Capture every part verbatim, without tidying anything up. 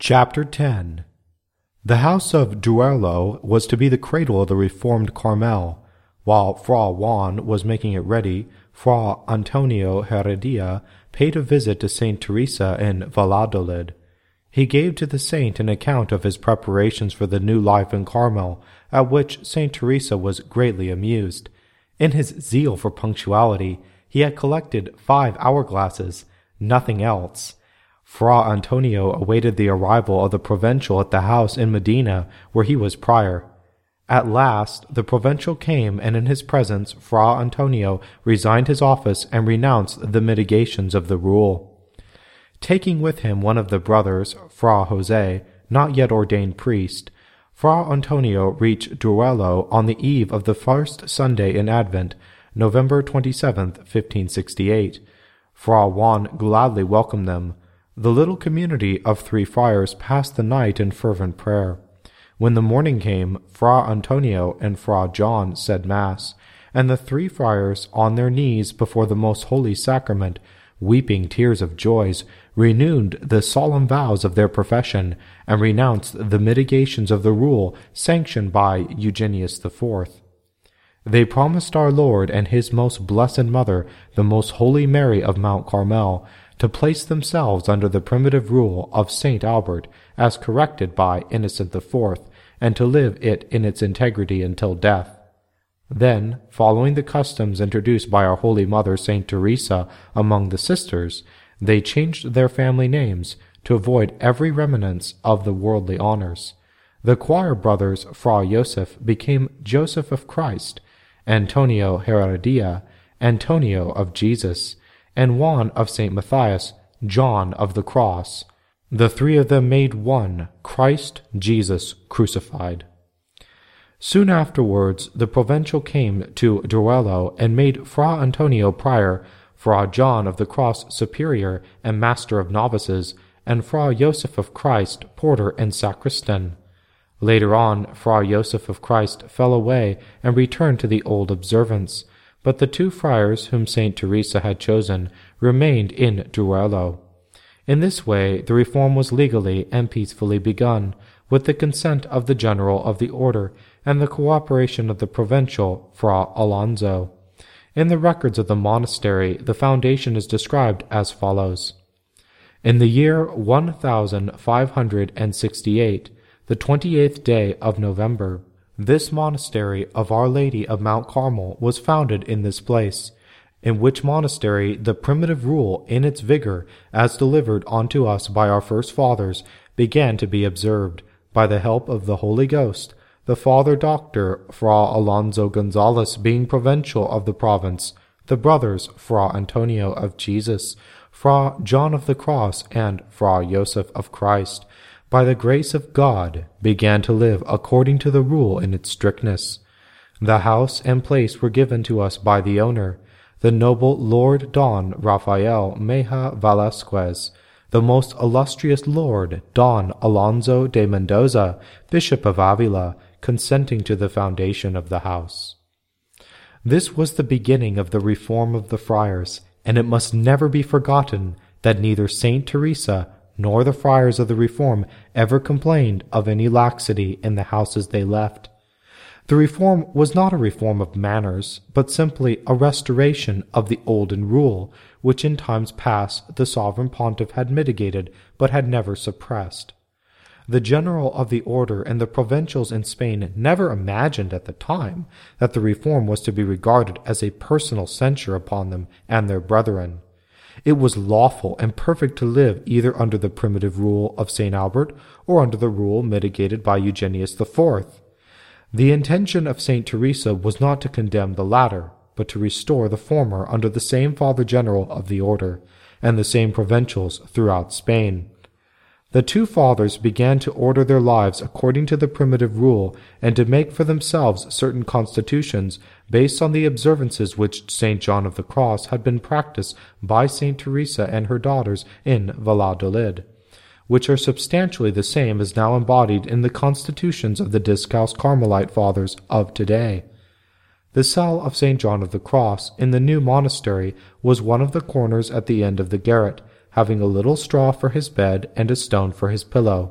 Chapter ten. The house of Duerlo was to be the cradle of the Reformed Carmel. While Fra Juan was making it ready, Fra Antonio Heredia paid a visit to Saint Teresa in Valladolid. He gave to the saint an account of his preparations for the new life in Carmel, at which Saint Teresa was greatly amused. In his zeal for punctuality, he had collected five hourglasses, nothing else. Fra Antonio awaited the arrival of the Provincial at the house in Medina where he was prior. At last the Provincial came, and in his presence Fra Antonio resigned his office and renounced the mitigations of the rule. Taking with him one of the brothers, Fra Jose, not yet ordained priest, Fra Antonio reached Duerlo on the eve of the first Sunday in Advent, November twenty-seventh, fifteen sixty-eight. Fra Juan gladly welcomed them. The little community of three friars passed the night in fervent prayer. When the morning came, Fra Antonio and Fra John said Mass, and the three friars, on their knees before the most holy sacrament, weeping tears of joy, renewed the solemn vows of their profession, and renounced the mitigations of the rule sanctioned by Eugenius the Fourth. They promised our Lord and His most blessed Mother, the Most Holy Mary of Mount Carmel, to place themselves under the primitive rule of Saint Albert, as corrected by Innocent the Fourth, and to live it in its integrity until death. Then, following the customs introduced by our Holy Mother Saint Teresa among the sisters, they changed their family names to avoid every remnants of the worldly honors. The choir brothers Fra Joseph became Joseph of Christ, Antonio Heredia, Antonio of Jesus, and Juan of Saint Matthias, John of the Cross. The three of them made one, Christ Jesus crucified. Soon afterwards the Provincial came to Duerlo and made Fra Antonio prior, Fra John of the Cross superior and master of novices, and Fra Joseph of Christ porter and sacristan. Later on, Fra Joseph of Christ fell away and returned to the old observance, but the two friars whom Saint Teresa had chosen remained in Duerlo. In this way the reform was legally and peacefully begun, with the consent of the general of the order and the cooperation of the Provincial, Fra Alonso. In the records of the monastery the foundation is described as follows. In the year one thousand five hundred sixty-eight, the twenty-eighth day of November, this monastery of Our Lady of Mount Carmel was founded in this place, in which monastery the primitive rule in its vigor, as delivered unto us by our first fathers, began to be observed, by the help of the Holy Ghost, the Father Doctor Fra Alonso Gonzalez being Provincial of the province, the brothers Fra Antonio of Jesus, Fra John of the Cross, and Fra Joseph of Christ, by the grace of God, began to live according to the rule in its strictness. The house and place were given to us by the owner, the noble Lord Don Rafael Meja Velasquez, the most illustrious Lord Don Alonso de Mendoza, Bishop of Avila, consenting to the foundation of the house. This was the beginning of the reform of the friars, and it must never be forgotten that neither Saint Teresa nor the friars of the reform ever complained of any laxity in the houses they left. The reform was not a reform of manners, but simply a restoration of the olden rule, which in times past the sovereign pontiff had mitigated, but had never suppressed. The general of the order and the provincials in Spain never imagined at the time that the reform was to be regarded as a personal censure upon them and their brethren. It was lawful and perfect to live either under the primitive rule of Saint Albert or under the rule mitigated by Eugenius the Fourth. The intention of Saint Teresa was not to condemn the latter, but to restore the former under the same Father General of the order, and the same provincials throughout Spain. The two fathers began to order their lives according to the primitive rule, and to make for themselves certain constitutions based on the observances which Saint John of the Cross had been practiced by Saint Teresa and her daughters in Valladolid, which are substantially the same as now embodied in the constitutions of the Discalced Carmelite Fathers of today. The cell of Saint John of the Cross in the new monastery was one of the corners at the end of the garret, having a little straw for his bed and a stone for his pillow.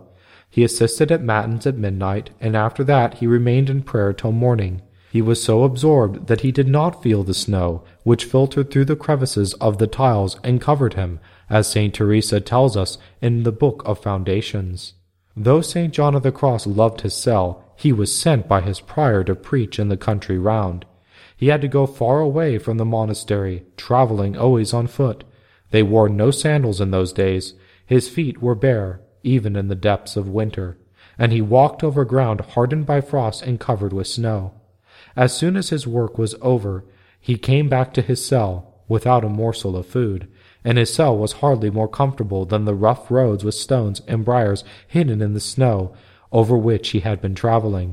He assisted at matins at midnight, and after that he remained in prayer till morning. He was so absorbed that he did not feel the snow, which filtered through the crevices of the tiles and covered him, as Saint Teresa tells us in the Book of Foundations. Though Saint John of the Cross loved his cell, he was sent by his prior to preach in the country round. He had to go far away from the monastery, traveling always on foot. They wore no sandals in those days. His feet were bare, even in the depths of winter, and he walked over ground hardened by frost and covered with snow. As soon as his work was over, he came back to his cell without a morsel of food, and his cell was hardly more comfortable than the rough roads with stones and briars hidden in the snow over which he had been traveling.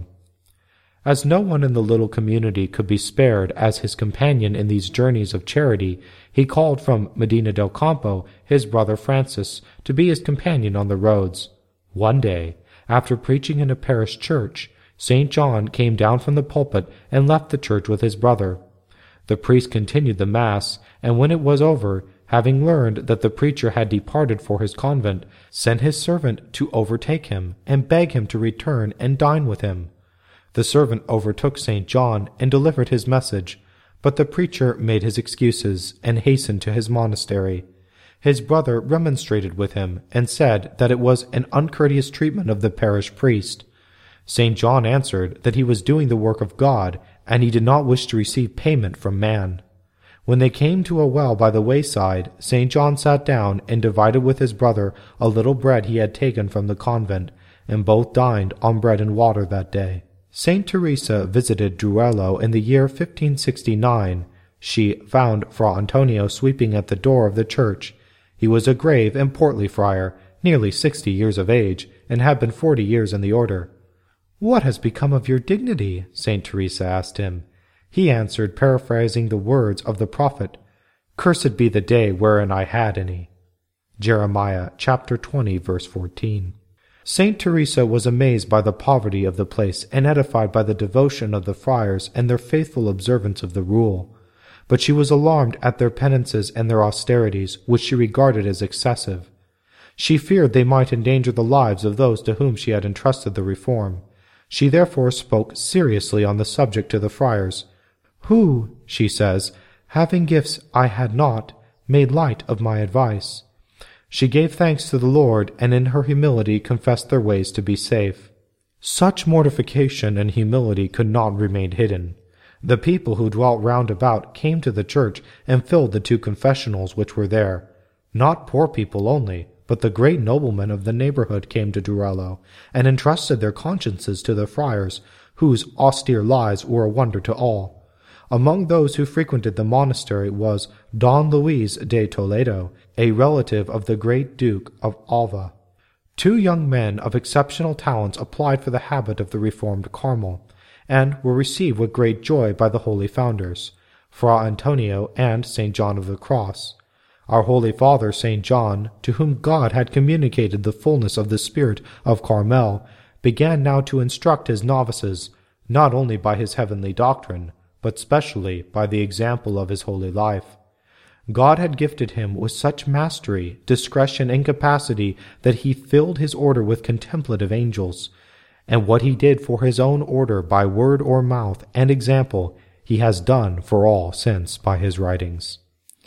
As no one in the little community could be spared as his companion in these journeys of charity, he called from Medina del Campo his brother Francis to be his companion on the roads. One day, after preaching in a parish church, Saint John came down from the pulpit and left the church with his brother. The priest continued the Mass, and when it was over, having learned that the preacher had departed for his convent, sent his servant to overtake him and beg him to return and dine with him. The servant overtook Saint John and delivered his message, but the preacher made his excuses and hastened to his monastery. His brother remonstrated with him and said that it was an uncourteous treatment of the parish priest. Saint John answered that he was doing the work of God, and he did not wish to receive payment from man. When they came to a well by the wayside, Saint John sat down and divided with his brother a little bread he had taken from the convent, and both dined on bread and water that day. Saint Teresa visited Duello in the year fifteen sixty-nine. She found Fra Antonio sweeping at the door of the church. He was a grave and portly friar, nearly sixty years of age, and had been forty years in the order. "What has become of your dignity?" Saint Teresa asked him. He answered, paraphrasing the words of the prophet, "Cursed be the day wherein I had any." Jeremiah chapter twenty, verse fourteen. Saint Teresa was amazed by the poverty of the place and edified by the devotion of the friars and their faithful observance of the rule. But she was alarmed at their penances and their austerities, which she regarded as excessive. She feared they might endanger the lives of those to whom she had entrusted the reform. She therefore spoke seriously on the subject to the friars, who, she says, having gifts I had not, made light of my advice. She gave thanks to the Lord, and in her humility confessed their ways to be safe. Such mortification and humility could not remain hidden. The people who dwelt round about came to the church and filled the two confessionals which were there. Not poor people only, but the great noblemen of the neighborhood came to Duello, and entrusted their consciences to the friars, whose austere lives were a wonder to all. Among those who frequented the monastery was Don Luis de Toledo, a relative of the great Duke of Alva. Two young men of exceptional talents applied for the habit of the Reformed Carmel, and were received with great joy by the holy founders, Fra Antonio and Saint John of the Cross. Our Holy Father Saint John, to whom God had communicated the fullness of the Spirit of Carmel, began now to instruct his novices, not only by his heavenly doctrine, but specially by the example of his holy life. God had gifted him with such mastery, discretion, and capacity that he filled his order with contemplative angels, and what he did for his own order by word or mouth and example, he has done for all since by his writings.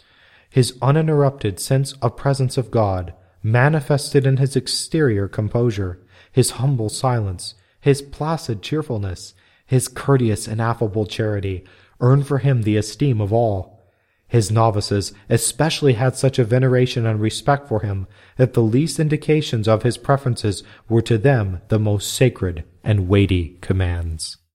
His uninterrupted sense of presence of God, manifested in his exterior composure, his humble silence, his placid cheerfulness, his courteous and affable charity, earned for him the esteem of all. His novices especially had such a veneration and respect for him that the least indications of his preferences were to them the most sacred and weighty commands.